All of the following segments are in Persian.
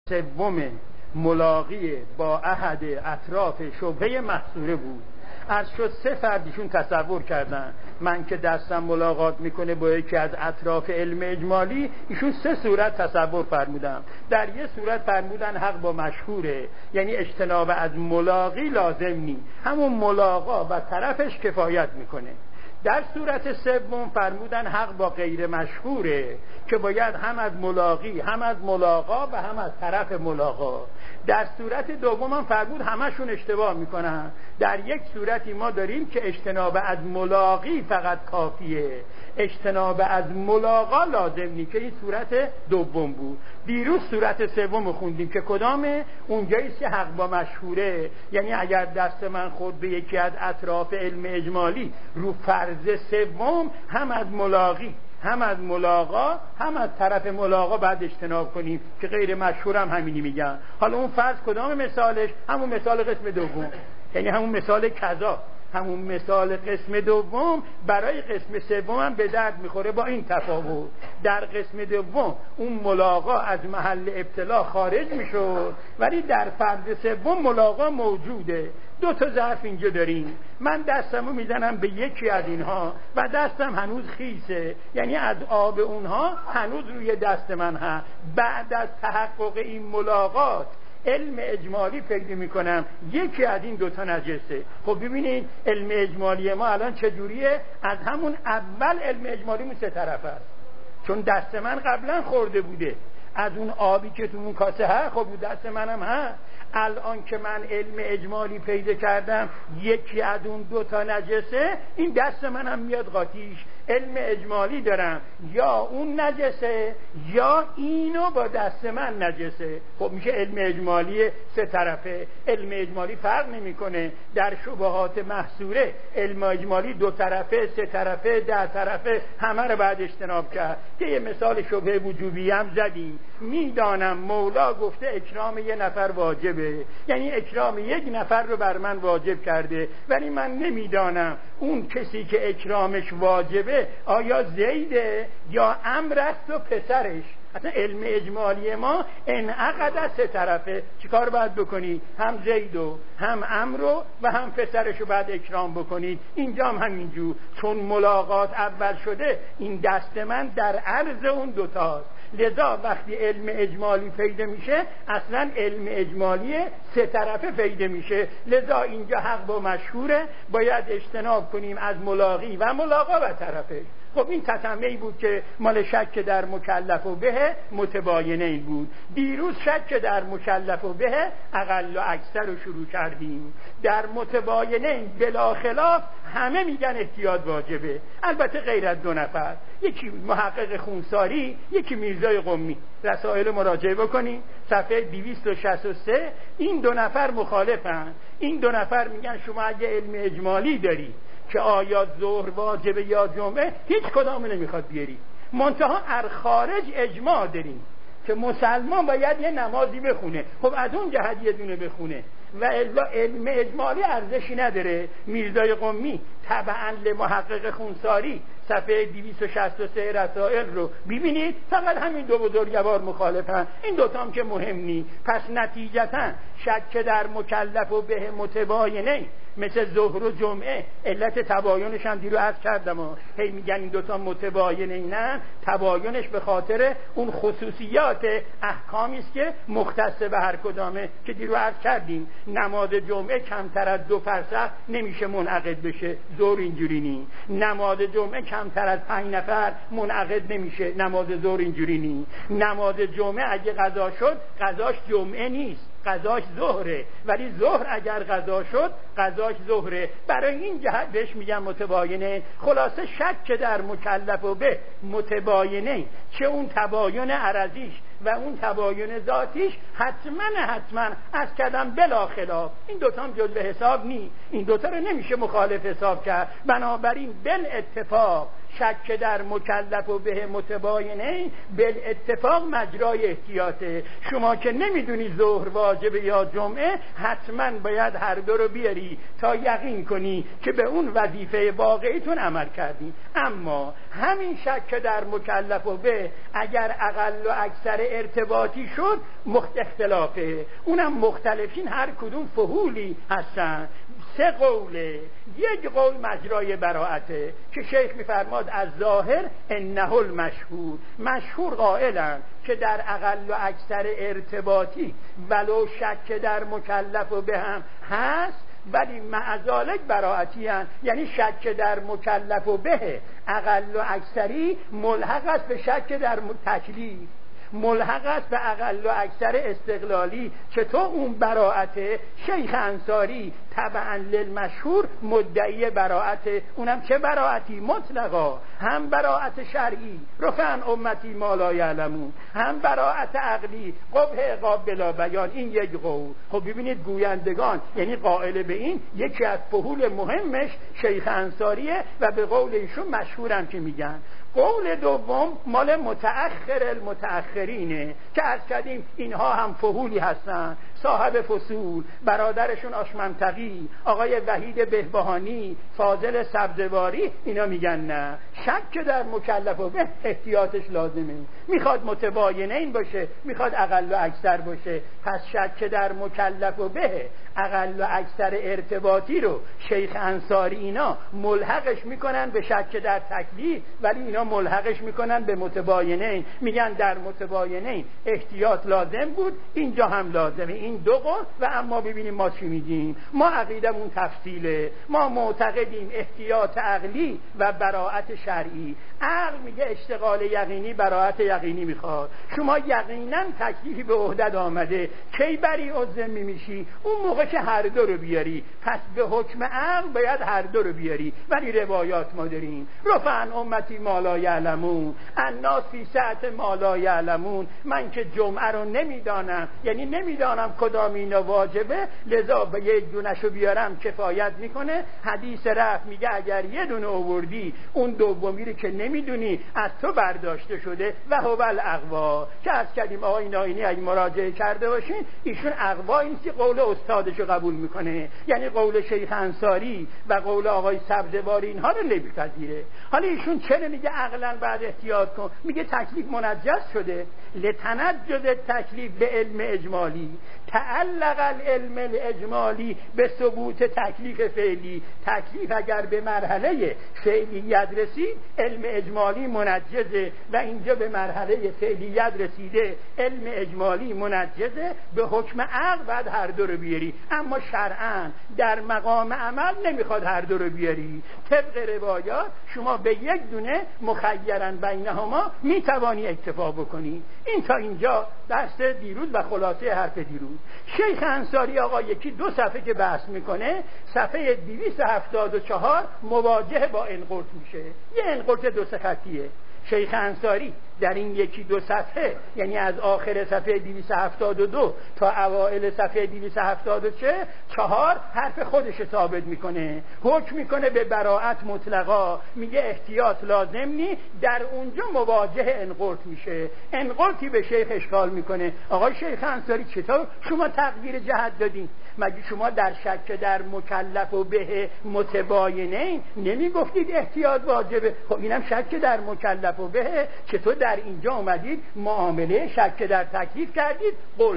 سوم ملاقی با احد اطراف شبهه محصوره بود. عرض شد 3 فردیشون تصور کردن من که دستم ملاقات میکنه با یکی از اطراف علم اجمالی، ایشون 3 صورت تصور فرمودن. در یه صورت فرمودن حق با مشهوره، یعنی اجتناب از ملاقی لازم نی، همون ملاقا و طرفش کفایت میکنه. در صورت سوم فرمودن حق با غیر مشهوره که باید هم از ملاقی هم از ملاقا و هم از طرف ملاقا. در صورت دوم هم فرمود همشون اشتباه میکنن. در یک صورتی ما داریم که اجتناب از ملاقی فقط کافیه، اجتناب از ملاقا لازم نیست که این صورت دوم بود. دیروز صورت سوم خوندیم که کدامه؟ اونجاییست که حق با مشهوره، یعنی اگر دست من خورد به یکی از اطراف علم اجمالی رو فرض سوم هم از ملاقی هم از ملاقا هم از طرف ملاقا بعد اجتناب کنیم که غیر مشهور هم همینی میگن. حالا اون فرض کدام مثالش؟ همون مثال قسم دوم، یعنی همون مثال کذا، همون مثال قسم دوم برای قسم سوم هم به درد میخوره، با این تفاوت در قسم دوم اون ملاقا از محل ابتلا خارج میشد، ولی در فرض سوم ملاقا موجوده. 2 تا ظرف اینجا داریم، من دستمو میزنم به یکی از اینها و دستم هنوز خیسه، یعنی از آب اونها هنوز روی دست من هست. بعد از تحقق این ملاقات علم اجمالی پیدا میکنم یکی از این 2 تا نجسه. خب ببینید علم اجمالی ما الان چجوریه؟ از همون اول علم اجمالیمون 3 طرف است، چون دست من قبلا خورده بوده از اون آبی که تو اون کاسه هست، خب دست منم هست. الان که من علم اجمالی پیدا کردم یکی از اون 2 تا نجسه، این دست منم میاد قاطیش. علم اجمالی دارم یا اون نجسه یا اینو با دست من نجسه. خب میشه علم اجمالی 3 طرفه. علم اجمالی فرق نمیکنه. در شبهات محصوره علم اجمالی 2 طرفه، 3 طرفه، 10 طرفه، همه رو بعد اجتناب کرد. که یه مثال شبهه وجوبی هم زدیم. میدانم مولا گفته اکرام یه نفر واجبه، یعنی اکرام یک نفر رو بر من واجب کرده، ولی من نمیدانم اون کسی که اکرامش واجبه آیا زیده یا عمرو است و پسرش. اصلا علم اجمالی ما انعقد از 3 طرفه. چیکار باید بکنی؟ هم زیدو هم عمرو و هم پسرشو باید اکرام بکنید. اینجا هم همینجور، چون ملاقات اول شده این دست من در عرض اون 2 تاست. لذا وقتی علم اجمالی پیدا میشه اصلا علم اجمالی 3 طرفه پیدا میشه. لذا اینجا حق با مشهوره، باید اجتناب کنیم از ملاقی و ملاقا و طرفه. خب این تتمه‌ای بود که مال شک در مکلف و به متباینین بود. دیروز شک در مکلف و به اقل و اکثر رو شروع کردیم. در متباینین بلا خلاف همه میگن احتیاط واجبه، البته غیر از 2 نفر، یکی محقق خونساری، یکی میرزای قمی. رسائل مراجعه بکنید صفحه 263. این 2 نفر مخالفن. این 2 نفر میگن شما اگه علم اجمالی داری که آیا ظهر واجبه یا جمعه، هیچ کدام نمیخواد بیاری. منتها خارج اجماع داریم که مسلمان باید یه نمازی بخونه. خب از اون جهت یه دونه بخونه و الا علم اجمالی ارزشی نداره. میرزای قمی تبعا لمحقق خونساری صفحه 263 رسائل رو ببینید، فقط همین 2 بزرگوار مخالفن. این 2 تا هم که مهم نی. پس نتیجتا شک در مکلف و به متباینه مثل ظهر و جمعه علت تباینش هم دیرو عرض کردم، هی میگن این 2 تا متباینه نه، تباینش به خاطر اون خصوصیات احکامی است که مختص به هر کدامه که دیرو عرض کردیم. نماز جمعه کمتر از 2 فرسخ نمیشه منعقد بشه، ظهر اینجوری نی. نماز جمعه کمتر از 5 نفر منعقد نمیشه، نماز ظهر اینجوری نی. نماز جمعه اگه قضا شد قضاش جمعه نیست، قضاش ظهره، ولی ظهر اگر قضا شد قضاش ظهره. برای این جهت بهش میگن متباینه. خلاصه شک در مکلف و به متباینه، چه اون تباین عرضیش و اون تباین ذاتیش حتما از کدم بلا خلاف. این 2 تا هم جزء حساب نی، این 2 تا رو نمیشه مخالف حساب کرد. بنابراین بل اتفاق شک در مکلف و به متباینه بالاتفاق مجرای احتیاطه. شما که نمیدونی ظهر واجبه یا جمعه، حتما باید هر دو رو بیاری تا یقین کنی که به اون وظیفه واقعیتون عمل کردین. اما همین شک در مکلف و به اگر اقل و اکثر ارتباطی شد اختلافه، اونم مختلفین هر کدوم فهولی هستن. سه قوله، یک قول مجرای براعته که شیخ میفرماد از ظاهر انه المشهور، مشهور قائلن که در اقل و اکثر ارتباطی ولو شک در مکلف و به هم هست، ولی معذالک براعتی هست، یعنی شک در مکلف و به اقل و اکثری ملحق است به شک در تکلیف، ملحق است به اقل و اکثر استقلالی. چطور اون براعته؟ شیخ انصاری طبعا للمشهور مدعی براعته، اونم چه براعتی؟ مطلقا، هم براعت شرعی رفعن امتی ما لا یعلمون، هم براعت عقلی قبح عقاب بلا بیان. این یک قول. خب ببینید گویندگان یعنی قائل به این یکی از فهول مهمش شیخ انصاریه و به قول ایشون مشهورم که میگن. قول دوم مال متأخر المتأخرینه که عرض کردیم اینها هم فهولی هستن، صاحب فصول، برادرشون آشمنطقی، آقای وحید بهبهانی، فاضل سبزواری، اینا میگن نه، شک در مکلف و به احتیاطش لازمه، میخواد متباینین باشه، میخواد اقل و اکثر باشه. پس شک در مکلف و به اقل و اکثر ارتباطی رو شیخ انصاری اینا ملحقش میکنن به شک در تکلیف، ولی اینا ملحقش میکنن به متباینین، میگن در متباینین احتیاط لازم بود، اینجا هم لازمه. این دو قول. و اما ببینیم ما چی میگیم. ما عقیدمون تفصیله، ما معتقدیم احتیاط عقلی و براعت شرعی. عقل میگه اشتغال یقینی براعت یقینی میخواد. شما یقینا تکلیفی به عهدت آمده، کی بری عزمی میشی؟ اون موقع که هر دو رو بیاری. پس به حکم عقل باید هر دو رو بیاری. ولی روایات ما داریم رفعن امتی ما لا یعلمون، الناس فی سعت ما لا یعلمون. من که جمعه رو نمیدانم، یعنی نمیدانم کدام اینا واجبه، لذا به یک دونشو بیارم کفایت میکنه. حدیث رفع میگه اگر یه دونه آوردی اون دومی رو که نمیدونی از تو برداشته شده و هو الاقوا. که از کردیم آقای ناینی اگه مراجعه کرده باشین ایشون اقوا این که قول استادشو قبول میکنه، یعنی قول شیخ انصاری و قول آقای سبزواری اینها رو نمیپذیره. حالا ایشون چرا میگه عقلا بعد احتیاط کن؟ میگه تکلیف منجز شده، لتنجز تکلیف به علم اجمالی، تعلق العلم الاجمالی به ثبوت تکلیف فعلی. تکلیف اگر به مرحله فعلیت رسید علم اجمالی منجزه، و اینجا به مرحله فعلیت رسیده علم اجمالی منجزه. به حکم عقل بعد هر دو رو بیاری، اما شرعاً در مقام عمل نمیخواد هر دو رو بیاری. طبق روایات شما به یک دونه مخیرن بینهما میتوانی اکتفا بکنی. این تا اینجا درس دیروز و خلاصه حرف دیروز. شیخ انصاری آقا یکی دو صفحه که بحث میکنه، صفحه 274 مواجه با انقرط میشه. یه انقرط دو سه خطیه. شیخ انصاری در این یکی دو صفحه، یعنی از آخر صفحه 272 تا اوائل صفحه 274 حرف خودش ثابت میکنه، حکم میکنه به براعت مطلقا، میگه احتیاط لازم نی. در اونجا مواجه انقرط میشه. انقرطی به شیخ اشکال میکنه. آقای شیخ انصاری چطور شما تغییر جهت دادین؟ مگه شما در شک در مکلف و به متباینین نمیگفتید احتیاط واجبه؟ خب اینم شک در مکلف و به، چطور در اینجا اومدید معامله شک در تکلیف کردید؟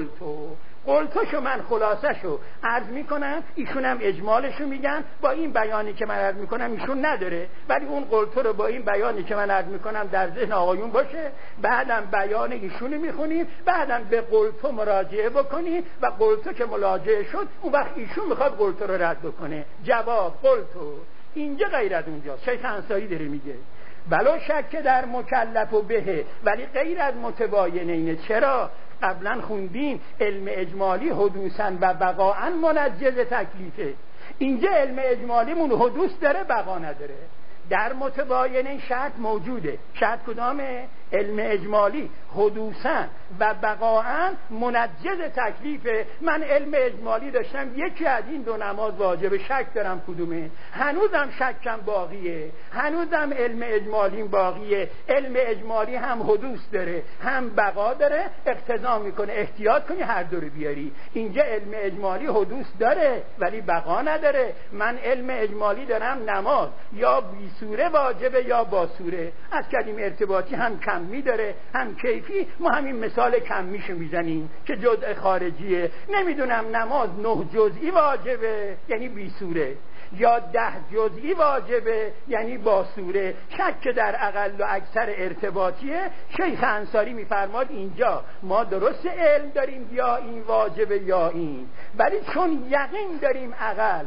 قلتوشو من خلاصشو عرض میکنم، ایشون هم اجمالشو میگن. با این بیانی که من عرض میکنم ایشون نداره، ولی اون قلتو رو با این بیانی که من عرض میکنم در ذهن آقایون باشه. بعدم بیان ایشونو میخونیم، بعدم به قلتو مراجعه بکنیم و قلتو که مراجعه شد اون وقت ایشون میخواد قلتو رو رد بکنه. جواب قلتو اینجا غیر از اونجاست. شیخ انصاری داره میگه بلا شک در مکلف و به، ولی غیر از متباینینه. چرا؟ قبلا خوندیم علم اجمالی حدوثاً و بقاءً منجز تکلیفه. اینجا علم اجمالیمون حدوث داره، بقا نداره. در متباینین شرط موجوده. شرط کدامه؟ علم اجمالی حدوثاً و بقاعاً منجز تکلیفه. من علم اجمالی داشتم یکی از این دو نماز واجبه، شک دارم کدومه، هنوزم شکم باقیه، هنوزم علم اجمالی باقیه. علم اجمالی هم حدوث داره هم بقا داره، اقتضا میکنه احتیاط کنی هر دو رو بیاری. اینجا علم اجمالی حدوث داره ولی بقا نداره. من علم اجمالی دارم نماز یا بی سوره واجبه یا با سوره. از کلیم ارتباطی هم کمی داره هم کیفی. ما همین مثال کمیشو میزنیم که جزء خارجیه. نمیدونم نماز 9 جزئی واجبه یعنی بی سوره یا 10 جزئی واجبه یعنی با سوره. شک در اقل و اکثر ارتباطیه. شیخ انصاری میفرماد اینجا ما درست علم داریم یا این واجبه یا این، ولی چون یقین داریم اقل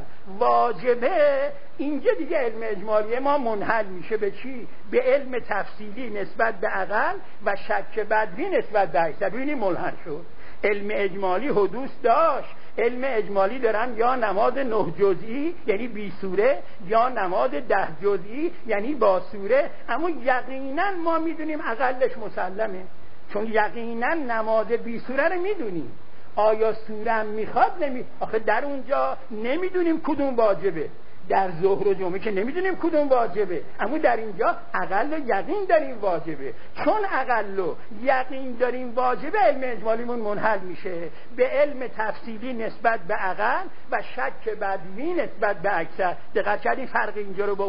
واجبه، اینجا دیگه علم اجمالی ما منحل میشه به چی؟ به علم تفصیلی نسبت به اقل و شک بدوی نسبت به اکثر. ببینید منحل شد. علم اجمالی حدوث داشت. علم اجمالی دارم یا نماز 9 جزئی یعنی بی سوره یا نماز 10 جزئی یعنی با سوره، اما یقینا ما میدونیم اقلش مسلمه، چون یقینا نماز بی سوره رو میدونیم. آیا سوره هم میخواد آخه در اونجا نمیدونیم کدوم واجبه. در ظهر و جمعه که نمیدونیم کدوم واجبه، اما در اینجا اقل و یقین داریم واجبه. چون اقل و یقین داریم واجبه، علم اجمالیمون منحل میشه به علم تفصیلی نسبت به اقل و شک بدوی نسبت به اکثر. دقت کردین فرق اینجا رو با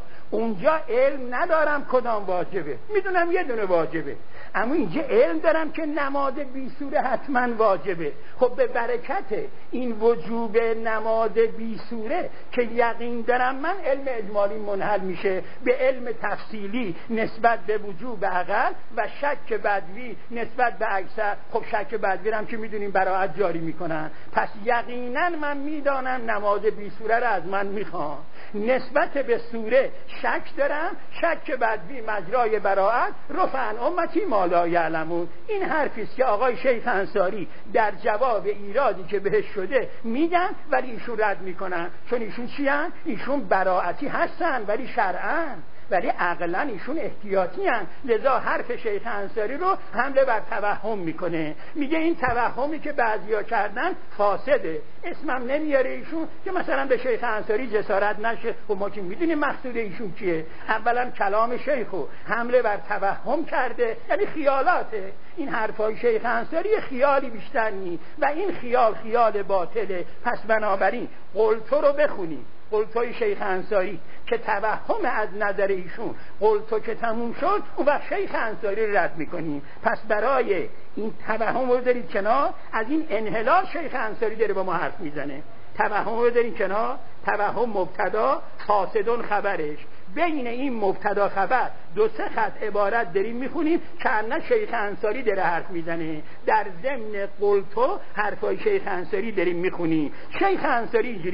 اونجا علم ندارم کدام واجبه، میدونم یه دونه واجبه، اما اینجا علم دارم که نماز بی سوره حتما واجبه. خب به برکت این وجوب نماز بی سوره که یقین دارم من، علم اجمالی منحل میشه به علم تفصیلی نسبت به وجوب اقل و شک بدوی نسبت به اکثر. خب شک بدوی هم که میدونیم براعت جاری میکنن، پس یقینا من میدانم نماز بی سوره رو از من میخوان. نسبت به سوره شک دارم، شک بدوی مجرای براعت، رفعن امتی ما لا یعلمون. این حرفیست که آقای شیخ انصاری در جواب ایرادی که بهش شده میگن ولی ایشون رد میکنن. چون ایشون چیان؟ ایشون براعتی هستن ولی شرعن، ولی عقلا ایشون احتیاطی هن. لذا حرف شیخ انصاری رو حمله بر توهم میکنه، میگه این توهمی که بعضیا کردن فاسده. اسمم نمیاره ایشون که مثلا به شیخ انصاری جسارت نشه. و ما که میدونیم مقصود ایشون چیه. اولا کلام شیخو حمله بر توهم کرده، یعنی خیالاته. این حرفای شیخ انصاری خیالی بیشتر نی و این خیال باطله. پس بنابراین قلتو رو بخونی، قلتوی شیخ انصاری که توهم از نظر ایشون قلتو که تموم شد، اون وقت شیخ انصاری رو رد میکنیم. پس برای این توهم رو دارید کنار، از این انحلال شیخ انصاری داره با ما حرف میزنه. توهم رو دارید کنار، توهم مبتدا، فاسدون خبرش. بین این مبتدا خبر 2-3 خط عبارت داریم میخونیم که نه شیخ انصاری داره حرف میزنه، در ضمن قلتو حرفای شیخ انصاری داریم میخونیم. شیخ انصاری اینجوری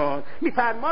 میفرماد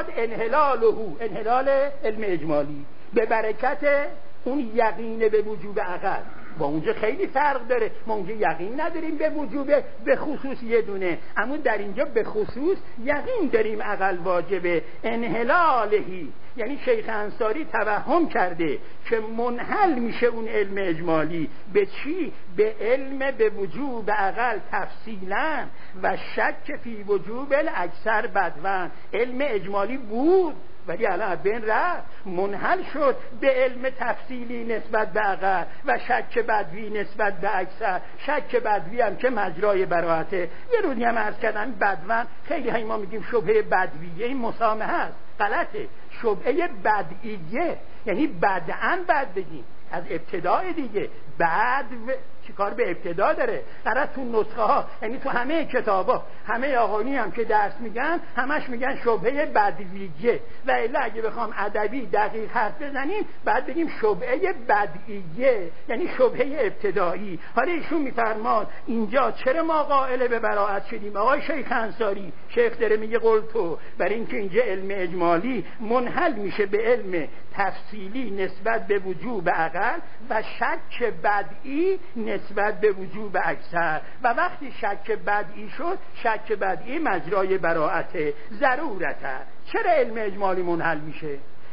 انحلال علم اجمالی به برکت اون یقین به وجوب عقل. با اونجا خیلی فرق داره. ما اونجا یقین نداریم به وجوب به خصوص یه دونه، اما در اینجا به خصوص یقین داریم عقل واجبه. انحلالهی یعنی شیخ انصاری توهم کرده که منحل میشه اون علم اجمالی به چی؟ به علم به وجوب عقل تفصیلا و شک فی وجوب الاکثر بدون. علم اجمالی بود ولی الان بین رفت، منحل شد به علم تفصیلی نسبت به عقل و شک بدوی نسبت به اکثر. شک بدوی هم که مجرای براعته. یه روزی هم عرض کردم بدون خیلی ما میگیم شبهه بدویه، این مسامحه است، غلطه. شبهه بدعیه یعنی بدعن بد بگیم، از ابتدای دیگه. بعد چی کار به ابتدا داره؟ قرار تو نسخه ها، یعنی تو همه کتابا، همه آقانی هم که درس میگن همش میگن شبهه بدویه، و الا اگه بخوام ادبی دقیق حرف بزنیم بعد بگیم شبهه بدعیه یعنی شبهه ابتدایی. حالا ایشون میفرماد اینجا چرا ما قائل به براعت شدیم؟ آقای شیخ انصاری شیخ داره میگه قلتو، برای اینکه اینجا علم اجمالی منحل میشه به علم تفصیلی نسبت به وجوب عقل و شک بدعی نسبت به وجوب اکثر. و وقتی شک بدعی شد، شک بدعی مجرای براعته ضرورته. چرا علم اجمالی منحل میشه؟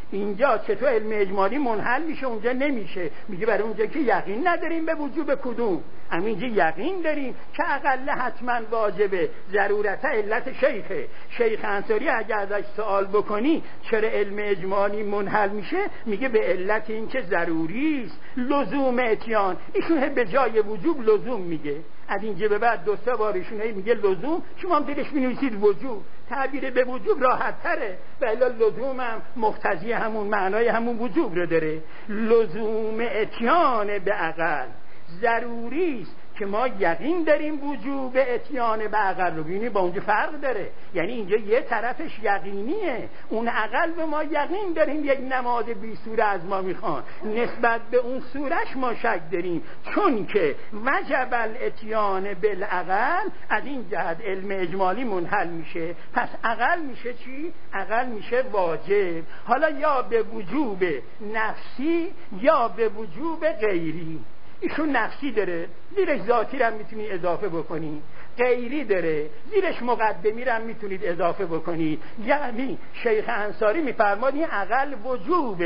اینجا چطور علم اجمالی منحل میشه اونجا نمیشه؟ میگه برای اونجا که یقین نداریم به وجوب کدوم، همینجا یقین داریم که اقل حتما واجبه، ضرورت علت شیخ انصاری اگر ازش سوال بکنی چرا علم اجمالی منحل میشه، میگه به علت این که ضروری است، لزوم اتیان. ایشون به جای وجوب لزوم میگه، از اینجا به بعد 2-3 بار ایشون میگه لزوم، شما هم دلش مینویسید وجوب، تعبیر به وجوب راحت تره، ولی لزوم هم مقتضی همون معنای همون وجوب رو داره. لزوم اتیان به عقل ضروری است که ما یقین داریم وجوب اتیان به عقل رو. ببینید با اونجا فرق داره، یعنی اینجا یه طرفش یقینیه، اون عقل به ما یقین داریم یک نماد بی سوره از ما میخوان، نسبت به اون سورش ما شک داریم، چون که وجب الاتیان بالعقل، از این جهت علم اجمالی منحل میشه. پس عقل میشه چی؟ عقل میشه واجب، حالا یا به وجوب نفسی یا به وجوب غیری. ایشون نفسی داره، زیرش ذاتی رو هم میتونی اضافه بکنی، غیری داره، زیرش مقدمی رو هم میتونید اضافه بکنی. یعنی شیخ انصاری میفرماد این عقل وجوب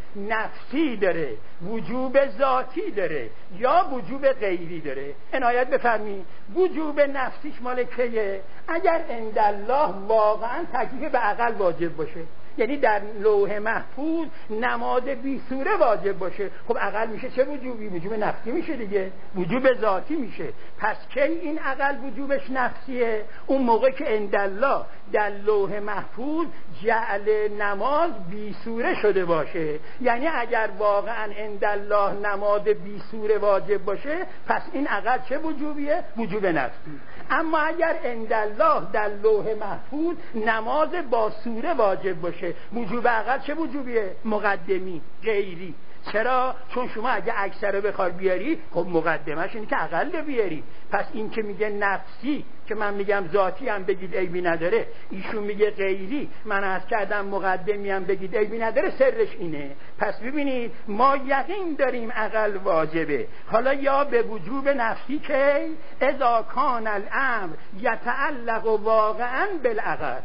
نفسی داره، وجوب ذاتی داره یا وجوب غیری داره. عنایت بفرمایید وجوب نفسیش مال کیه؟ اگر عندالله واقعا تکلیف به عقل واجب باشه، یعنی در لوح محفوظ نماد بی سوره واجب باشه، خب عقل میشه چه وجوبی؟ وجوب نفسی میشه دیگه، وجوب ذاتی میشه. پس کی این عقل وجوبش نفسیه؟ اون موقع که عندالله در لوح محفوظ جعل نماز بی سوره شده باشه، یعنی اگر واقعا عندالله نماد بی سوره واجب باشه، پس این عقل چه وجوبیه؟ وجوب نفسی. اما اگر عندالله در لوح محفوظ نماز با سوره واجب باشه، وجوب عقل چه وجوبیه؟ مقدمی، غیری. چرا؟ چون شما اگه اکثر رو بخوای بیاری، خب مقدمش اینه که عقل رو بیاری. پس این که میگه نفسی، که من میگم ذاتی هم بگید عیبی نداره، ایشون میگه غیری، من عرض کردم مقدمی هم بگید عیبی نداره، سرش اینه. پس ببینید ما یقین داریم عقل واجبه. حالا یا به وجوب نفسی که اذا کان الامر یتعلق واقعا بالعقل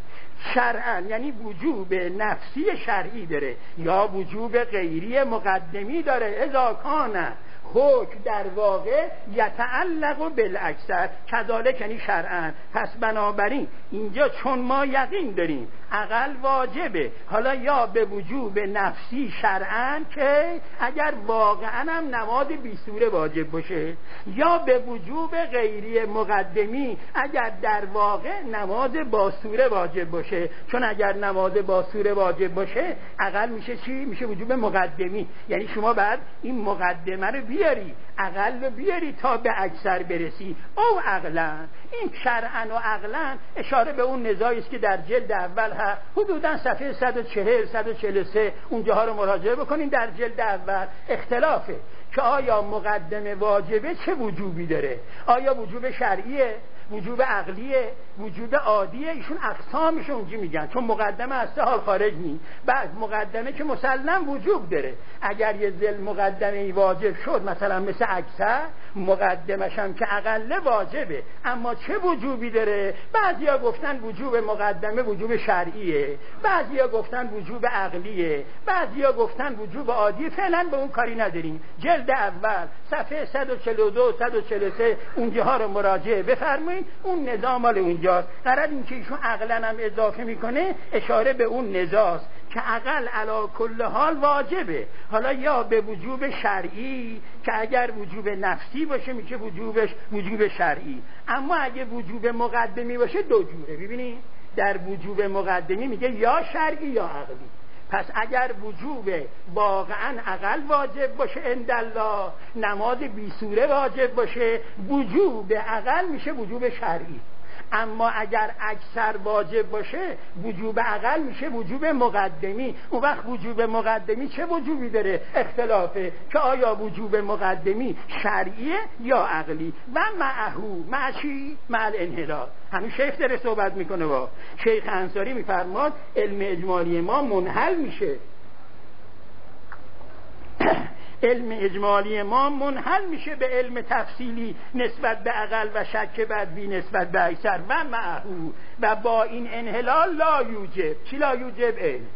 شرعا، یعنی وجوب نفسی شرعی داره یا وجوب غیری مقدمی داره. اذا کان حکم در واقع یتعلق بالاکثر کذالک، یعنی شرعا. پس بنابراین اینجا چون ما یقین داریم عقل واجبه، حالا یا به وجوب نفسی شرعا که اگر واقعا هم نماد بی سوره واجب باشه، یا به وجوب غیری مقدمی اگر در واقع نماد با سوره واجب باشه. چون اگر نماد با سوره واجب باشه عقل میشه چی؟ میشه وجوب مقدمی. یعنی شما بعد این مقدمه رو بیاری، عقل رو بیاری تا به اکثر برسی. او عقلا، این شرعا و عقلا اشاره به اون نزاعی است که در جلد اول هست، حدودا صفحه 140 143 اونجاها رو مراجعه بکنین. در جلد اول اختلافه که آیا مقدمه واجبه چه وجوبی داره، آیا وجوب شرعیه، وجوب عقلیه، وجوب عادیه. ایشون اقسامش اونجا میگن، چون مقدمه از سه حال خارج نی. بعد مقدمه که مسلم وجوب داره، اگر یه ذل مقدمه واجب شد مثلا مثل اکثر، مقدمش هم که اقل واجبه، اما چه وجوبی داره؟ بعضیا گفتن وجوب مقدمه وجوب شرعیه، بعضیا گفتن وجوب عقلیه، بعضیا گفتن وجوب عادیه. فعلا به اون کاری نداریم. جلد اول صفحه 142 143 اونجاها رو مراجعه بفرمایید. اون نظام مال اونجاست. قرار این که ایشون عقلا هم اضافه میکنه، اشاره به اون نزاست که عقل علا کل حال واجبه. حالا یا به وجوب شرعی که اگر وجوب نفسی باشه میشه وجوبش وجوب شرعی، اما اگه وجوب مقدمی باشه دو جوره. ببینید در وجوب مقدمی میگه یا شرعی یا عقلی. پس اگر وجوب واقعا عقل واجب باشه عندالله، نماز بی سوره واجب باشه، وجوب عقل میشه وجوب شرعی. اما اگر اکثر واجب باشه وجوب عقل میشه وجوب مقدمی. اون وقت وجوب مقدمی چه وجوبی داره؟ اختلافه که آیا وجوب مقدمی شرعیه یا عقلی. و معهو، مع چی؟ مع الانحلال. همین شیخ داره صحبت میکنه. با شیخ انصاری میفرماد علم اجمالی ما منحل میشه، علم اجمالی ما منحل میشه به علم تفصیلی نسبت به عقل و شک بدوی نسبت به اکثر. و معهو، و با این انحلال لا یوجب. چی لا یوجب؟ علم.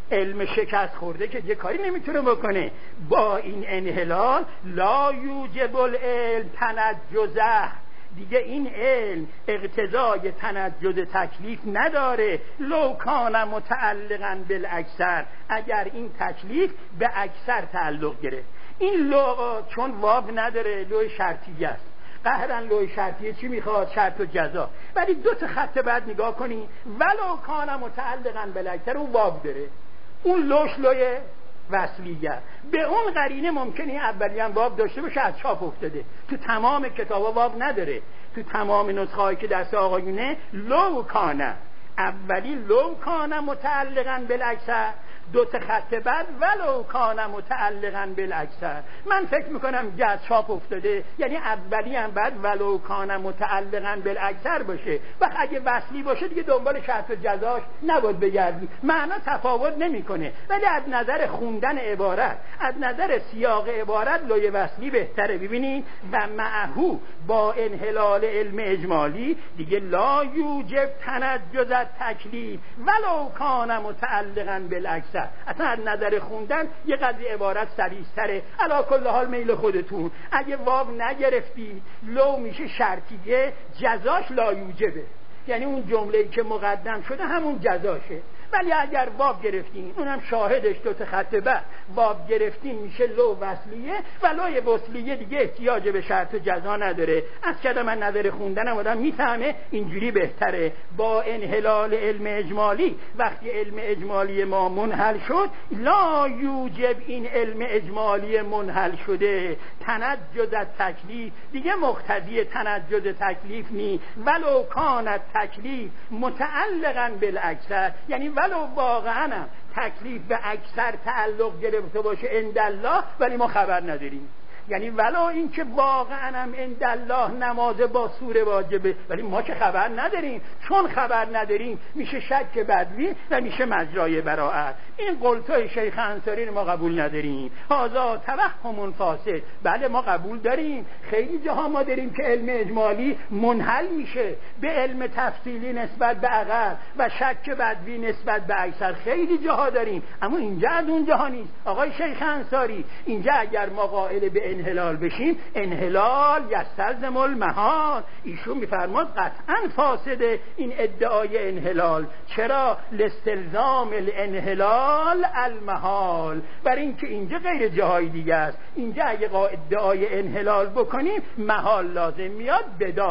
علم شکست خورده که یه کاری نمیتونه بکنه. با این انحلال لا یوجب العلم تنجزه، دیگه این علم اقتضای تنجز تکلیف نداره. لو کان متعلقا بالاکثر، اگر این تکلیف به اکثر تعلق گرفت. این لو چون واو نداره، لو شرطیه است. قهرا لو شرطیه چی میخواد؟ شرط و جزا. ولی دو تا خط بعد نگاه کنی، ولو کان متعلقا بالاکثر، اون واو داره، اون لوش لوی وصلیه. به اون قرینه ممکنه اولی هم واو داشته باشه، از چاپ افتاده. تو تمام کتابا واو نداره، تو تمام نسخه‌ای که دست آقایونه لو کانه، اولی لو کانه متعلقا بالاکثر، دو تا خط بعد ولو کانه متعلقا بالاکثر. من فکر میکنم که از چاپ افتاده، یعنی اولی هم بعد ولو کانه متعلقا بالاکثر باشه. و اگه وصلی باشه دیگه دنبال شرط و جزاش نباید بگردی، معنا تفاوت نمیکنه. ولی از نظر خوندن عبارت، از نظر سیاق عبارت لوی وصلی بهتره. ببینید و معهو با انحلال علم اجمالی دیگه لا یوجب تنجز تکلیف ولو کان متعلقا بالاکثر. اصلا از نظر خوندن یه قضیه عبارت سلیس‌تره. علی کل حال میل خودتون. اگه واو نگرفتی لو میشه شرطیه، جزاش لا یوجبه، یعنی اون جمله‌ای که مقدم شده همون جزاشه. ولی اگر باب گرفتین، اونم شاهدش دو تا خط بعد باب گرفتین، میشه لو وصلیه و لوی وصلیه دیگه احتیاج به شرط و جزا نداره. از کدام من نظر خوندنم آدم میفهمه اینجوری بهتره. با انحلال علم اجمالی، وقتی علم اجمالی ما منحل شد، لا یوجب، این علم اجمالی منحل شده تنجز تکلیف، دیگه مقتضی تنجز تکلیف نی. ولو کانت تکلیف متعلقا بالاکثر، یعنی ولو واقعا تکلیف به اکثر تعلق گرفته باشه عندالله، ولی ما خبر نداریم. یعنی ولو اینکه واقعا هم عندالله نماز با سوره واجبه، ولی ما که خبر نداریم. چون خبر نداریم میشه شک بدوی و میشه مجرای براءت. این قولتای شیخ انصاری ما قبول نداریم. هذا توهم فاسد. بله ما قبول داریم، خیلی جاها ما داریم که علم اجمالی منحل میشه به علم تفصیلی نسبت به اقل و شک بدوی نسبت به اکثر، خیلی جاها داریم. اما اینجا از اون جاها نیست. آقای شیخ انصاری اینجا اگر ما قائل به انحلال بشیم، انحلال یستلزم المحال. ایشون میفرماد قطعا فاسده این ادعای انحلال. چرا؟ لاستلزام الانحلال المحال، برای اینکه اینجا غیر جاهای دیگه است. اینجا اگه ادعای انحلال بکنیم محال لازم میاد.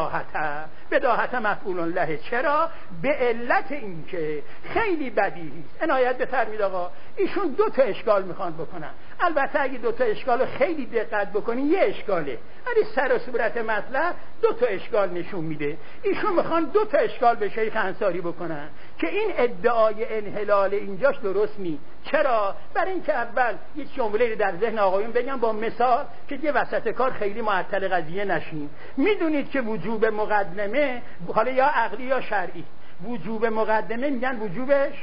بداهت مفعول له. چرا؟ به علت اینکه خیلی بدیهی است. عنایت به فرمید آقا، ایشون دو تا اشکال میخوان بکنن. البته اگه دو تا اشکال خیلی دقت بکنین یه اشکاله، ولی سر و صورت مطلب دو تا اشکال نشون میده. ایشون میخوان دو تا اشکال به شیخ انصاری بکنن که این ادعای انحلال اینجاش درست نی. چرا؟ برای اینکه اول یه جمله در ذهن آقایون بگم با مثال که یه وسط کار خیلی معطل قضیه نشین. میدونید که وجوب مقدمه، حالا یا عقلی یا شرعی، وجوب مقدمه میگن وجوبش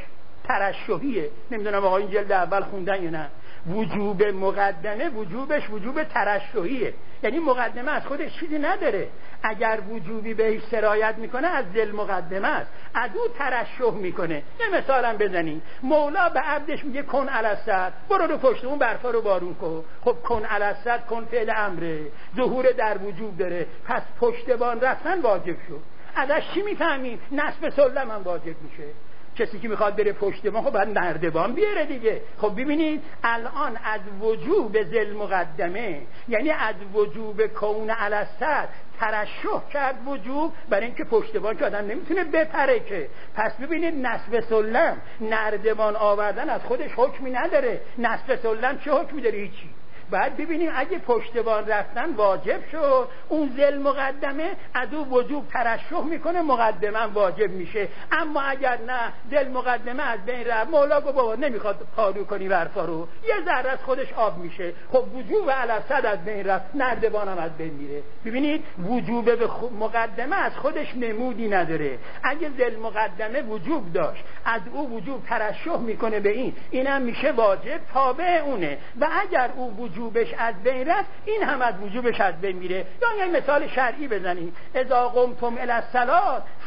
ترشحیه. نمیدونم آقایون جلد اول خوندن یا نه. وجوب مقدمه وجوبش وجوب ترشحیه، یعنی مقدمه از خودش چیزی نداره. اگر وجوبی بهش سرایت میکنه از ذل مقدمه است، از او ترشح میکنه. یه مثالم بزنیم. مولا به عبدش میگه کن علصد، برو رو پشت اون برفا رو بارون کن. خب کن علصد کن فعل امره، ظهور در وجوب داره، پس پشتبان رفتن واجب شد. ازش چی میفهمیم؟ نصب سلم هم واجب میشه. کسی که میخواد بره پشت ما خب باید نردبان بیاره دیگه. خب ببینید الان از وجوب ذل مقدمه، یعنی از وجوب کون علصد ترشح کرد وجوب، برای اینکه پشتبان که آدم نمیتونه بپره که. پس ببینید نصب سلم، نردبان آوردن از خودش حکمی نداره. نصب سلم چه حکمی داره؟ هیچی. بعد ببینیم اگه پشتبان رفتن واجب شد، اون ذل مقدمه از او وجوب ترشح میکنه، مقدمه واجب میشه. اما اگر نه ذل مقدمه از بین رفت، مولا گفت بابا نمیخواد پارو کنی برفا رو، یه ذره از خودش آب میشه. خب وجوب علصد از بین رفت، نردبان هم از بین میره. ببینید وجوب به مقدمه از خودش نمودی نداره. اگه ذل مقدمه وجوب داشت، از او وجوب ترشح میکنه به اینم میشه واجب، تابع اونه. و اگر او وجوبش از بین رفت، این هم از وجوبش از بین میره. یا یه مثال شرعی بزنیم. اذا قمتم الی الصلاة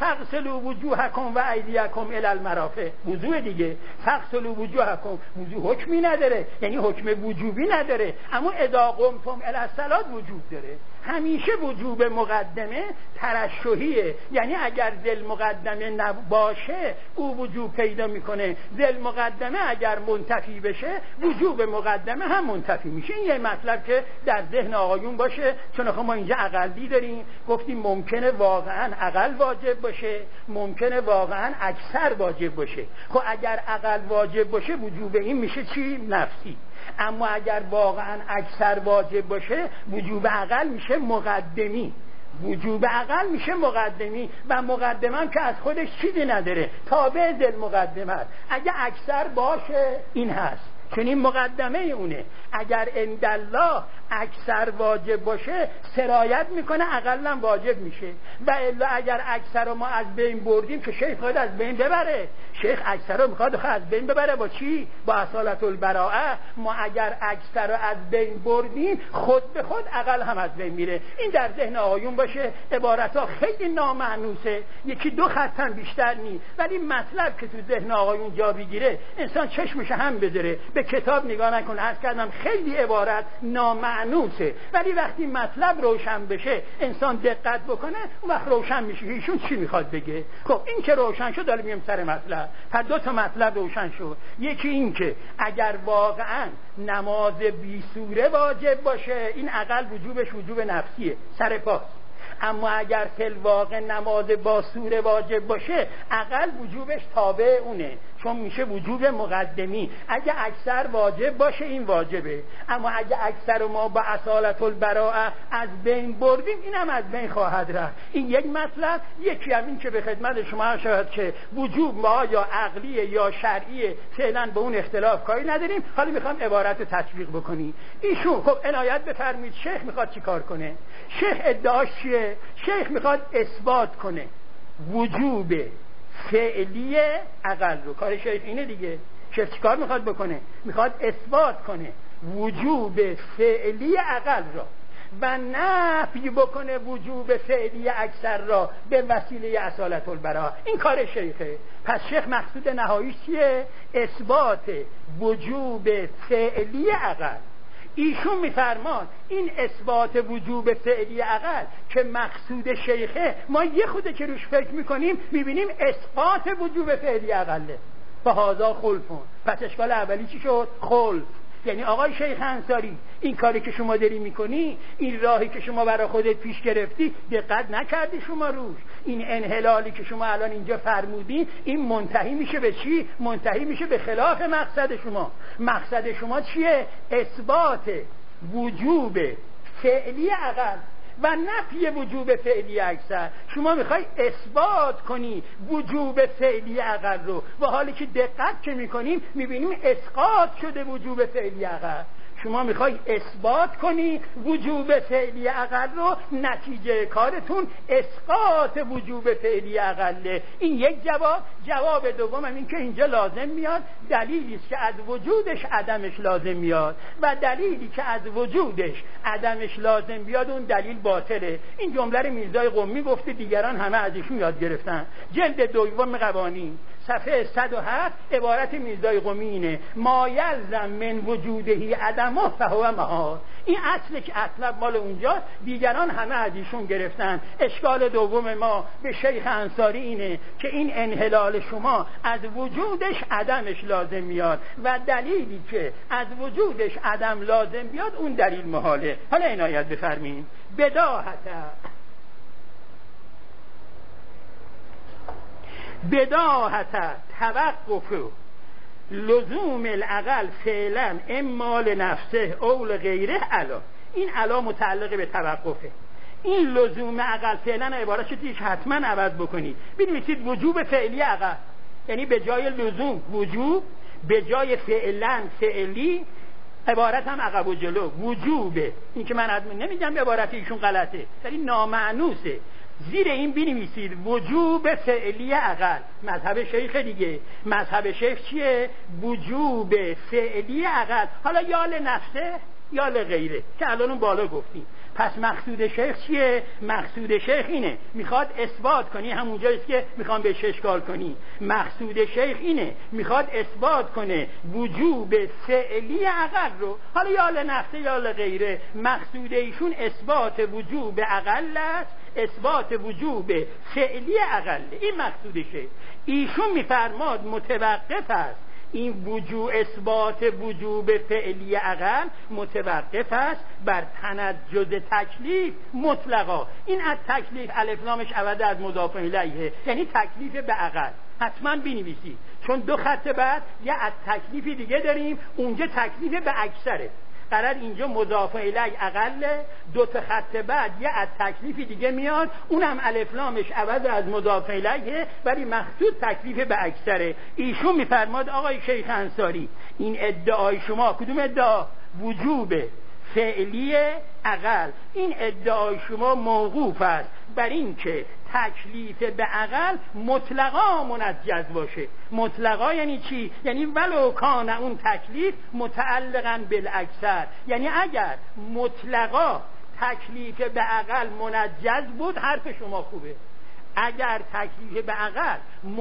فغسلوا وجوهکم و ایدیکم الی المرافق، وضوء دیگه. فغسلوا وجوهکم، وضوء حکمی نداره، یعنی حکم وجوبی نداره، اما اذا قمتم الی الصلاة وجوب داره. همیشه وجوب مقدمه ترشحیه، یعنی اگر ذل مقدمه نباشه او وجوب پیدا میکنه، ذل مقدمه اگر منتفی بشه وجوب مقدمه هم منتفی میشه. این یه مطلب که در ذهن آقایون باشه، چون ما اینجا اقلی داریم، گفتیم ممکنه واقعا اقل واجب باشه، ممکنه واقعا اکثر واجب باشه. خب اگر اقل واجب باشه وجوب این میشه چی؟ نفسی. اما اگر واقعا اکثر واجب باشه وجوب اقل میشه مقدمی، وجوب اقل میشه مقدمی، و مقدمه هم که از خودش چیزی نداره، تابع ذل مقدمه. اگه اکثر باشه این هست، چون این مقدمه اونه. اگر عندالله اکثر واجب باشه سرایت میکنه، اقلم واجب میشه. و الا اگر اکثر رو ما از بین بردیم که شیخ خواهد از بین ببره، شیخ اکثر رو میخواد از بین ببره با چی؟ با اصالت البراءه. ما اگر اکثر رو از بین بردیم خود به خود اقل هم از بین میره. این در ذهن آقایون باشه. عبارت ها خیلی نامعنوسه، یکی دو خط هم بیشتر نیست، ولی مطلب که تو ذهن آقایون جا بگیره انسان چشمش هم بذاره، به کتاب نگاه نکنه. عرض کردم خیلی عبارت نامعنوسه، ولی وقتی مطلب روشن بشه انسان دقت بکنه اون وقت روشن میشه ایشون چی میخواد بگه. خب این که روشن شد داریم میام سر مطلب. پس دو تا مطلب روشن شد. یکی این که اگر واقعا نماز بی سوره واجب باشه این اقل وجوبش وجوب نفسیه، سر پاست. اما اگر فی واقع نماز با سوره واجب باشه اقل وجوبش تابع اونه، چون میشه وجوب مقدمی. اگه اکثر واجب باشه این واجبه، اما اگه اکثر ما با اصالت البراءه از بین بردیم اینم از بین خواهد رفت. این یک مطلب. یکی هم این که به خدمت شما شاید که وجوب ما یا عقلیه یا شرعیه، فعلا به اون اختلاف کاری نداریم. حالا میخوام عبارت رو تطبیق بکنی. ایشون خب عنایت بفرمایید شیخ میخواد چی کار کنه؟ شیخ ادعاش چیه؟ شیخ میخواد اثبات کنه وجوب فعلی اقل رو. کار شیخ اینه دیگه. شیخ چی کار میخواد بکنه؟ میخواد اثبات کنه وجوب فعلی اقل را و نفی بکنه وجوب فعلی اکثر را به وسیله اصالت البراءه. این کار شیخه. پس شیخ مقصود نهاییش چیه؟ اثبات وجوب فعلی اقل. ایشون میفرمان این اثبات وجوب فعلی اقل که مقصود شیخه، ما یه خوده که روش فکر میکنیم میبینیم اثبات وجوب فعلی اقله. فهذا خلفون. پس اشکال اولی چی شد؟ خلف. یعنی آقای شیخ انصاری این کاری که شما داری میکنی، این راهی که شما برای خودت پیش گرفتی دقت نکردی شما روش. این انحلالی که شما الان اینجا فرمودی این منتهی میشه به چی؟ منتهی میشه به خلاف مقصد شما. مقصد شما چیه؟ اثبات وجوب فعلی اقل و نفی وجوب فعلی اکثر. شما میخوای اثبات کنی وجوب فعلی اقل رو، و حالی که دقت که میکنیم میبینیم اسقاط شده وجوب فعلی اقل. شما میخوای اثبات کنی وجوب فعلی اقل رو، نتیجه کارتون اسقاط وجوب فعلی اقله. این یک جواب. جواب دوم هم این که اینجا لازم میاد دلیلی که از وجودش عدمش لازم میاد، و دلیلی که از وجودش عدمش لازم بیاد اون دلیل باطله. این جمله رو میرزای قمی گفته، دیگران همه از ایشون یاد گرفتن. جلد دوم قوانین صفحه 107 عبارت میرزای قمی اینه: ما یلزم من وجودهی عدمه فهو محال. این اصله که اطلب مال اونجا، دیگران همه از ایشون گرفتن. اشکال دوم ما به شیخ انصاری اینه که این انحلال شما از وجودش عدمش لازم میاد، و دلیلی که از وجودش عدم لازم بیاد اون دلیل محاله. حالا عنایت بفرمین. بداهت توقف لزوم العقل فعلا اما لنفسه او لغیره علا. این علا متعلق به توقفه. این لزوم عقل فعلا عبارت شدی که حتما عوض بکنید. بنویسید وجوب فعلی عقل، یعنی به جای لزوم وجوب، به جای فعلا فعلی، عبارت هم عقب و جلو وجوبه. این که من نمیگم عبارت ایشون غلطه ولی نامعنوسه. زیر این بنویسید وجوب فعلی عقل. مذهب شیخ دیگه. مذهب شیخ چیه؟ وجوب فعلی عقل. حالا یا لنفسه یا لغیره که الان اون بالا گفتیم. پس مقصود شیخ چیه؟ مقصود شیخ اینه، میخواد اثبات کنی، همونجاییست که میخوام بهش اشکال کنی. مقصود شیخ اینه، میخواد اثبات کنه وجوب فعلی عقل رو، حالا یا لنفسه یا لغیره. مقصود ایشون اثبات وجوب عقل است، اثبات وجوب فعلی عقل. این مقصود شیخ. ایشون میفرماد متوقف است این اثبات وجوب فعلی عقل متوقف است بر تنجز تکلیف مطلقا. این از تکلیف الف لامش عوض از مضاف الیه، یعنی تکلیف به عقل. حتما بنویسید، چون دو خط بعد یه از تکلیفی دیگه داریم، اونجا تکلیف به اکثره. قرار اینجا مضاف الیه اقله، دو تا خط بعد یه از تکلیفی دیگه میاد، اونم الف لامش عوض از مضاف الیه، ولی مقصود تکلیف به اکثره. ایشون میفرماد آقای شیخ انصاری این ادعای شما، کدوم ادعا؟ وجوب فعلی عقل. این ادعای شما موقوف است بر این که تکلیف به عقل مطلقا منجز باشه. مطلقا یعنی چی؟ یعنی ولو کان اون تکلیف متعلقا بالاکثر، یعنی اگر مطلقا تکلیف به عقل منجز بود حرف شما خوبه، اگر تکلیف به عقل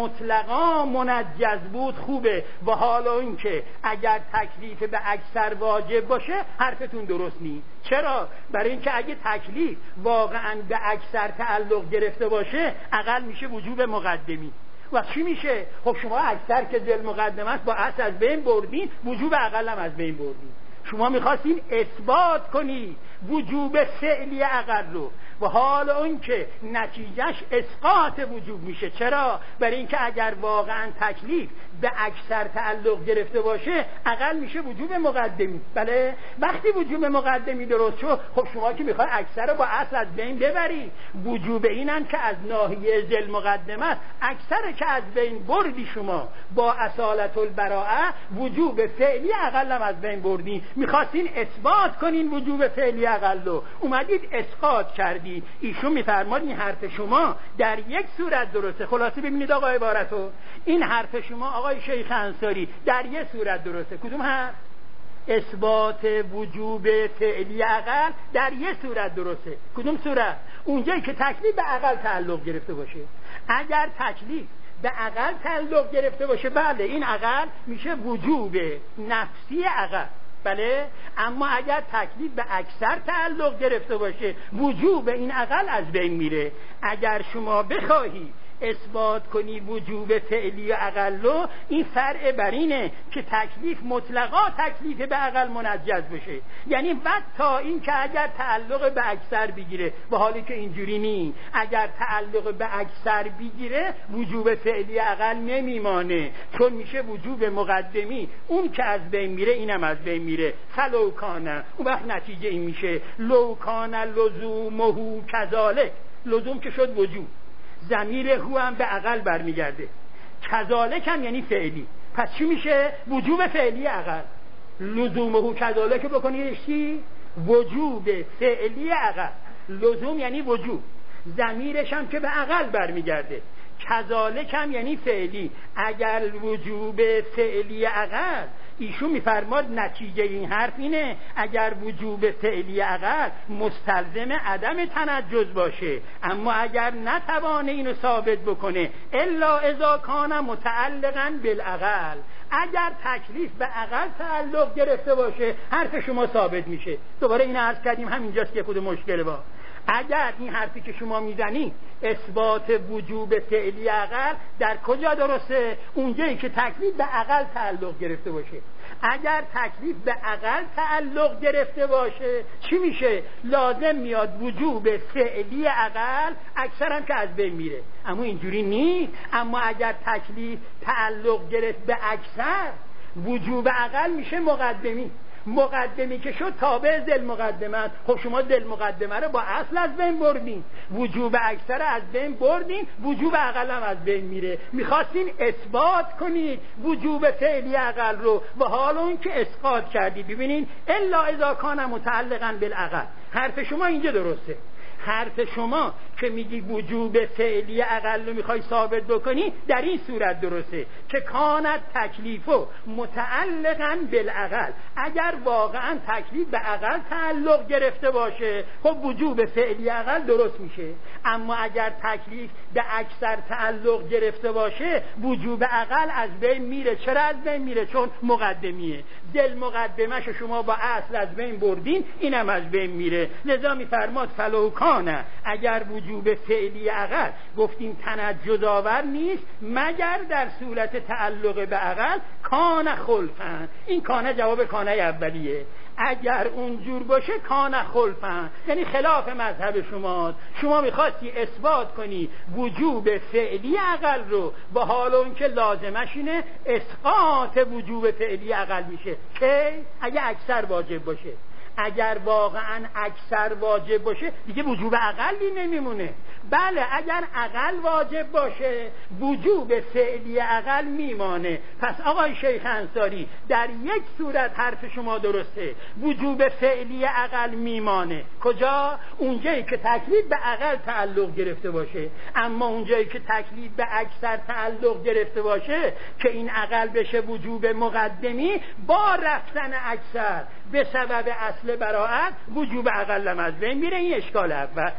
مطلقا منجز بود خوبه، و حالا این که اگر تکلیف به اکثر واجب باشه حرفتون درست نیست. چرا؟ برای اینکه اگه تکلیف واقعا به اکثر تعلق گرفته باشه عقل میشه وجوب مقدمی. و چی میشه؟ خب شما اکثر که ذل مقدمه است با اصل از بین بردین، وجوب عقل هم از بین بردین. شما میخواستین اثبات کنی وجوب فعلی عقل رو، و حال اون که نتیجهش اسقاط وجوب میشه. چرا؟ برای اینکه اگر واقعا تکلیف به اکثر تعلق گرفته باشه عقل میشه وجوب مقدمی. بله، وقتی وجوب مقدمی درست شد، خب شما که میخوای اکثر رو با اصل از بین ببری، وجوب اینم که از ناحیه ذل مقدمه است، اکثر که از بین بردی شما با اصالت البراءه، وجوب فعلی عقل هم از بین بردی. میخواستین اثبات کنین وجوب فعلی عقل رو، اومدید اسقاط کردی. ایشون میفرماد این حرف شما در یک صورت درسته. خلاصه ببینید آقا عبارتو، این حرف شما آقای شیخ انصاری در یک صورت درسته. کدوم حرف؟ اثبات وجوب فعلی عقل در یک صورت درسته. کدوم صورت؟ اونجایی که تکلیف به عقل تعلق گرفته باشه. اگر تکلیف به عقل تعلق گرفته باشه، بله این عقل میشه وجوب نفسی عقل. بله، اما اگر تکلیف به اکثر تعلق گرفته باشه، وجوب این عقل از بین میره. اگر شما بخواهی اثبات کنی وجوب فعلی عقل رو، این فرع بر اینه که تکلیف مطلقا تکلیف به عقل منجز بشه، یعنی بعد تا این که اگر تعلق به اکثر بگیره، با حالی که اینجوری نی، اگر تعلق به اکثر بگیره وجوب فعلی عقل نمیمانه، چون میشه وجوب مقدمی. اون که از بین میره اینم از بین میره. فلو کانه، اون وقت نتیجه این میشه لو کانه لزومه کذالک. لزوم که شد وجوب، ضمیر هو هم به عقل برمیگرده، کذالک هم یعنی فعلی. پس چی میشه؟ وجوب فعلی عقل. لزومه کذالک بکنی چی؟ وجوب فعلی عقل. لزوم یعنی وجوب، ضمیرش هم که به عقل برمیگرده، کذالک هم یعنی فعلی. اگر وجوب فعلی عقل، ایشون میفرماد نتیجه این حرف اینه اگر وجوب فعلی عقل مستلزم عدم تنجز باشه، اما اگر نتوانه اینو ثابت بکنه، الا اذا کان متعلقا بالعقل، اگر تکلیف به عقل تعلق گرفته باشه حرف شما ثابت میشه. دوباره این عرض کردیم همینجاست که خود مشکل با. اگر این حرفی که شما میزنی اثبات وجوب فعلی عقل در کجا درسته؟ اونجایی که تکلیف به عقل تعلق گرفته باشه. اگر تکلیف به عقل تعلق گرفته باشه چی میشه؟ لازم میاد وجوب فعلی عقل، اکثر هم که از بین میره. اما اینجوری نیست. اما اگر تکلیف تعلق گرفت به اکثر، وجوب عقل میشه مقدمی. مقدمی که شد تابع ذل مقدمه است. خب شما ذل مقدمه رو با اصل از بین بردین، وجوب اکثر از بین بردین، وجوب عقل هم از بین میره. میخواستین اثبات کنید وجوب فعلی عقل رو، و حالا اون که اسقاط کردید. ببینین الا اذا کان متعلقا بالعقل، حرف شما اینجا درسته. حرف شما که میگی وجوب فعلی عقل رو میخوای ثابت بکنی در این صورت درسته که کانت تکلیفو متعلقاً بالعقل. اگر واقعا تکلیف به عقل تعلق گرفته باشه خب وجوب فعلی عقل درست میشه، اما اگر تکلیف به اکثر تعلق گرفته باشه وجوب عقل از بین میره. چرا از بین میره؟ چون مقدمیه. دل مقدمش شما با اصل از بین بردین، اینم از بین میره. لذا میفرماد فلو کانه، اگر وجوب فعلی عقل گفتیم تنجد آور نیست مگر در صورت تعلق به عقل کان خلفن. این کانه جواب کانه اولیه. اگر اونجور باشه کان خلفن یعنی خلاف مذهب شماست. شما میخواستی اثبات کنی وجوب فعلی عقل رو با حال اون که لازمش اینه اسقاط وجوب فعلی عقل میشه که اگه اکثر واجب باشه. اگر واقعا اکثر واجب باشه دیگه وجوب عقلی نمیمونه. بله اگر عقل واجب باشه وجوب فعلی عقل میمانه. پس آقای شیخ انصاری در یک صورت حرف شما درسته، وجوب فعلی عقل میمانه. کجا؟ اونجایی که تکلیف به عقل تعلق گرفته باشه. اما اونجایی که تکلیف به اکثر تعلق گرفته باشه که این عقل بشه وجوب مقدمی، با رفتن اکثر به سبب اصل براءت وجوب عقل از بین میره. این اشکال اول.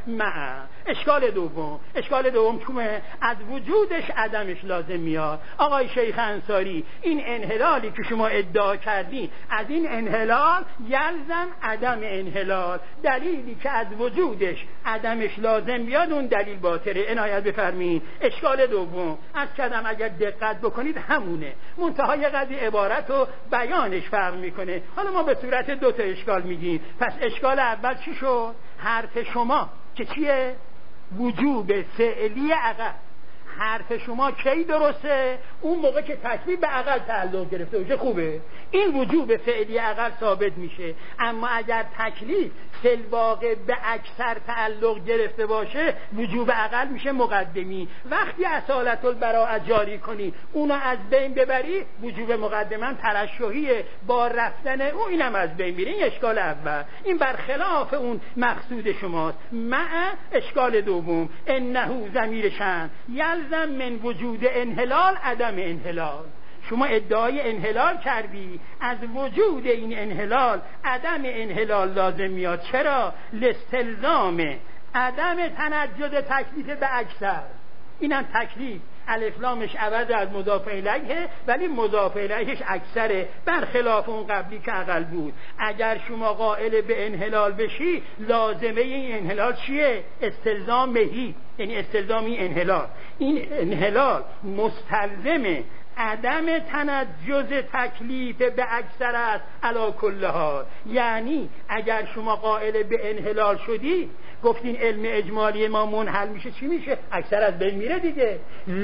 اشکال دوم چونه؟ از وجودش عدمش لازم میاد. آقای شیخ انصاری این انحلالی که شما ادعا کردین، از این انحلال یلزم عدم انحلال. دلیلی که از وجودش عدمش لازم بیاد اون دلیل باطله. عنایت بفرمین. اشکال دوم از کدم اگر دقت بکنید همونه، منتهای قضیه عبارت و بیانش فرق میکنه. حالا ما به صورت دو تا اشکال میگیم. پس اشکال اول چی شد؟ حرف شما که چیه؟ وجوب فعلی عقل. حرف شما کی درسته؟ اون موقع که تکلیف به عقل تعلق گرفته باشه. خوبه، این وجوب فعلی عقل ثابت میشه. اما اگر تکلیف فی‌الواقع به اکثر تعلق گرفته باشه وجوب عقل میشه مقدمی. وقتی اصالت البراءت جاری کنی اونو از بین ببری وجوب مقدمه ترشحیه، با رفتن او اینم از بین میره. این اشکال اول، این برخلاف اون مقصود شماست. مع اشکال دوم انه ضمیر شأن یلزم من وجود انحلال عدم انحلال. شما ادعای انحلال کردی، از وجود این انحلال عدم انحلال لازم میاد. چرا؟ لاستلزام عدم تنجد تکلیف به اکثر. اینم تکلیف الف لامش عوض از مضاف الیه، ولی مضاف الیهش اکثره، برخلاف اون قبلی که عقل بود. اگر شما قائل به انحلال بشی لازمه این انحلال چیه؟ استلزامهی، یعنی استلزام این انحلال. این انحلال مستلزمه عدم تنجز تکلیف به اکثر است علی کل حال. یعنی اگر شما قائل به انحلال شدی گفتین علم اجمالی ما منحل میشه، چی میشه؟ اکثر از بین میره دیگه.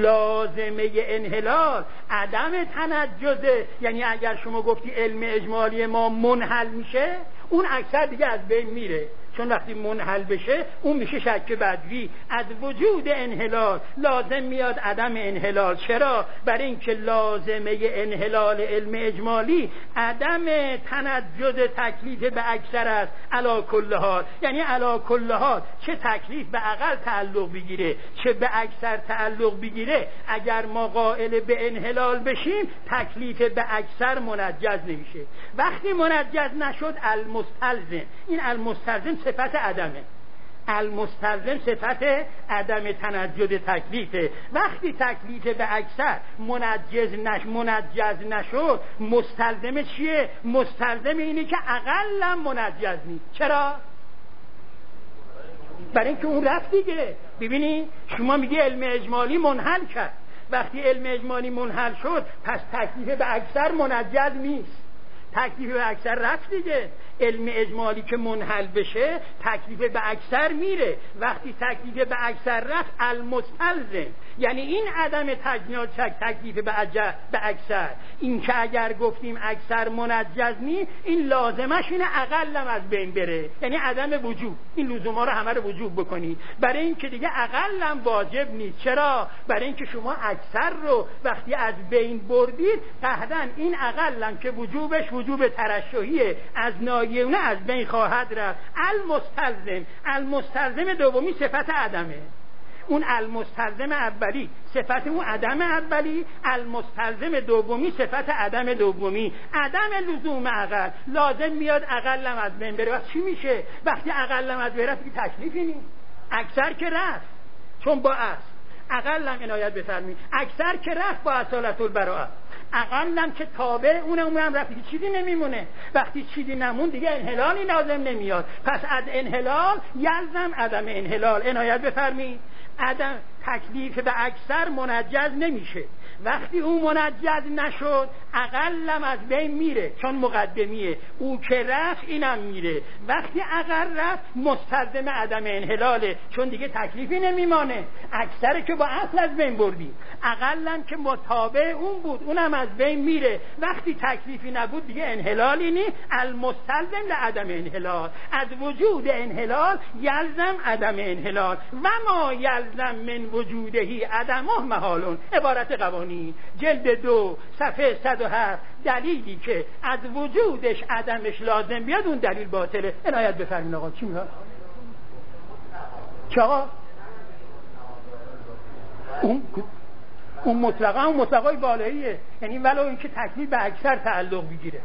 لازمه انحلال عدم تنجزه. یعنی اگر شما گفتی علم اجمالی ما منحل میشه اون اکثر دیگه از بین میره، چون وقتی منحل بشه اون میشه شک بدوی. از وجود انحلال لازم میاد عدم انحلال. چرا؟ برای اینکه لازمه انحلال علم اجمالی عدم تنجد تکلیف به اکثر است علی کل حال. یعنی علی کل حال چه تکلیف به عقل تعلق بگیره چه به اکثر تعلق بگیره، اگر ما قائل به انحلال بشیم تکلیف به اکثر منجز نمیشه. وقتی منجز نشد المستلزم، این المستلزم صفت عدمه. المستلزم صفت عدم تنجد تکلیفه. وقتی تکلیف به اکثر منجز نشد مستلزم چیه؟ مستلزم اینه که اقلا منجز نیست. چرا؟ برای اینکه اون رفت دیگه. ببینی شما میگی علم اجمالی منحل کرد، وقتی علم اجمالی منحل شد پس تکلیف به اکثر منجز نیست، تکلیف به اکثر رفت دیگه. علم اجمالی که منحل بشه تکلیف به اکثر میره. وقتی تکلیف به اکثر رفت المستلزم، یعنی این عدم تکلیف به اکثر، این که اگر گفتیم اکثر منجز نیست این لازمش اینه اقلم از بین بره، یعنی عدم وجوب. این لزوما رو همه رو وجوب بکنید، برای اینکه دیگه اقلم واجب نیست. چرا؟ برای اینکه شما اکثر رو وقتی از بین بردید قطعاً این اقلم که وجوبش وجوب ترشحیه از ناحیه مایونه از بین خواهد رفت. المستلزم دومی صفت عدمه. اون المستلزم اولی صفت اون عدم اولی، المستلزم دومی صفت عدم دومی. عدم لزوم عقل، لازم میاد عقلم از بین بره. وقت چی میشه؟ وقتی عقلم از بین رفت تکلیفی نیست. اکثر که رفت چون با است، عقلم عنایت بفرمایید، اکثر که رفت با اصالت البراءه، عقلم که تابع اونم رفت، چیزی نمیمونه. وقتی چیزی نمون دیگه انحلالی لازم نمیاد. پس از انحلال یلزم عدم انحلال. عنایت بفرمایید، عدم تکلیف به اکثر منجز نمیشه. وقتی اون منجز نشد عقلم از بین میره، چون مقدمیه. او که رفت اینم میره. وقتی عقل رفت مستلزم عدم انحلاله، چون دیگه تکلیفی نمیمانه. اکثر که با اصل از بین بردی، عقلم که متابع اون بود اونم از بین میره. وقتی تکلیفی نبود دیگه انحلالی نی. المستلزم لعدم انحلال، از وجود انحلال یلزم عدم انحلال. و ما یلزم من وجودهی عدمه محالون. عبارت قوانین جلد 2 صفحه 107. دلیلی که از وجودش عدمش لازم بیاد اون دلیل باطله. عنایت بفرمین آقا. چی میگه؟ چه آقا؟ اون مطلقای بالاییه، یعنی ولو اینکه تکلیف به اکثر تعلق بگیره.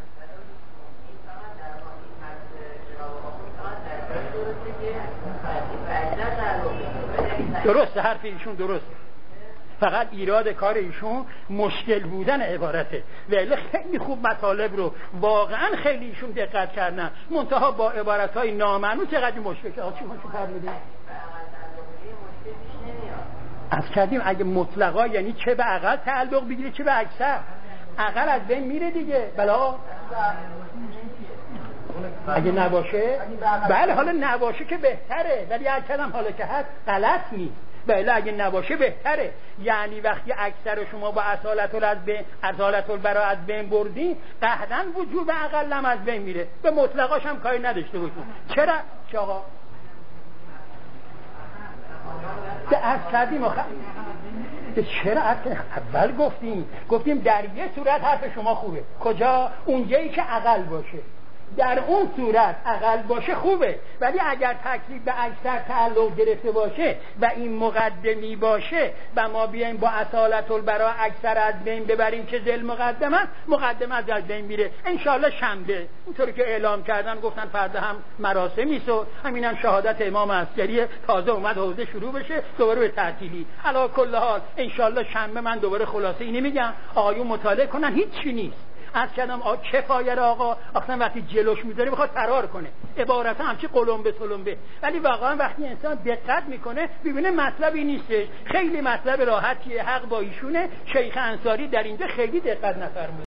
درسته، حرف ایشون درسته، فقط ایراد کار ایشون مشکل بودن عبارته. ولی خیلی خوب مطالب رو واقعا خیلی ایشون دقت کردن، منتها با عبارتهای نامعنون چقدر مشکل شد. چی فرمودید؟ از کردیم اگه مطلقا یعنی چه به عقل تعلق بگیره چه به اکثر. عقل از بین میره دیگه. بلا اگه نباشه، بله حالا نباشه که بهتره، ولی هر کدام حالا که هست غلط نیست. بله اگه نباشه بهتره. یعنی وقتی اکثر شما با اصالت البراءه از بین بردی، قطعاً وجود عقل هم از بین میره. به مطلقاش هم کاری نداشته باشون. چرا؟ چه آقا؟ از کردیم چرا اول گفتیم در یه صورت حرف شما خوبه. کجا؟ اونجایی که عقل باشه. در اون صورت عقل باشه خوبه، ولی اگر تکلیف به اکثر تعلق گرفته باشه و این مقدمی باشه و ما بیایم با اصالت البراءه اکثر از بین ببریم که ذل مقدمه از بین میره. انشالله شنبه اینطوری که اعلام کردن، گفتن فردا هم مراسمی است و همینم شهادت امام عسکری تازه اومد حوزه شروع بشه دوباره به تعطیلی. علی کل حال انشالله شنبه من دوباره خلاصه اینی میگم، آقایون مطالعه کنن، هیچی نیست. از کردم کفایه آقا اصلا وقتی جلوش میذاره میخواد فرار کنه، عبارت همچی قلمبه، ولی واقعا وقتی انسان دقت میکنه ببینه مطلبی نیستش. خیلی مطلب راحتیه، حق با ایشونه. شیخ انصاری در اینجا خیلی دقت نفرمود.